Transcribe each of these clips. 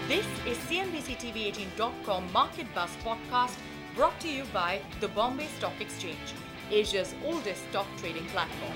This is CNBC-TV18.com Market Buzz podcast brought to you by the Bombay Stock Exchange, Asia's oldest stock trading platform.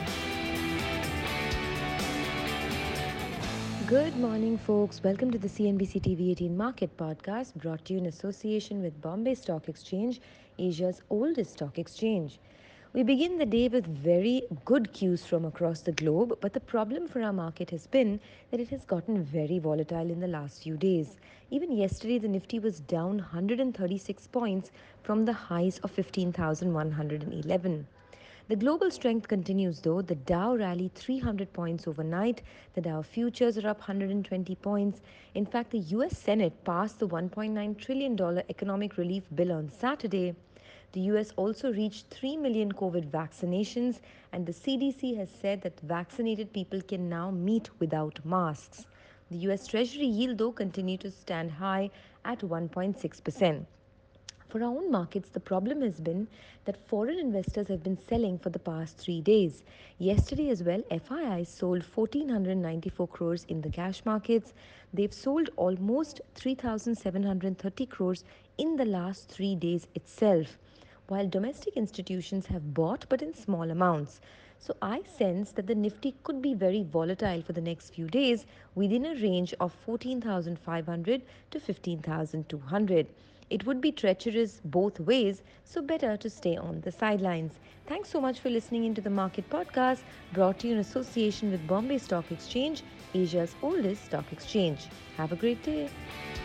Good morning, folks. Welcome to the CNBC TV18 Market Podcast brought to you in association with Bombay Stock Exchange, Asia's oldest stock exchange. We begin the day with very good cues from across the globe, but the problem for our market has been that it has gotten very volatile in the last few days. Even yesterday, the Nifty was down 136 points from the highs of 15,111. The global strength continues though. The Dow rallied 300 points overnight. The Dow futures are up 120 points. In fact, the US Senate passed the $1.9 trillion economic relief bill on Saturday. The US also reached 3 million COVID vaccinations, and the CDC has said that vaccinated people can now meet without masks. The US Treasury yield, though, continued to stand high at 1.6%. For our own markets, the problem has been that foreign investors have been selling for the past 3 days. Yesterday as well, FIIs sold 1,494 crores in the cash markets. They've sold almost 3,730 crores in the last 3 days itself, while domestic institutions have bought but in small amounts. So I sense that the Nifty could be very volatile for the next few days within a range of 14,500 to 15,200. It would be treacherous both ways, so better to stay on the sidelines. Thanks so much for listening into the Market Podcast, brought to you in association with Bombay Stock Exchange, Asia's oldest stock exchange. Have a great day.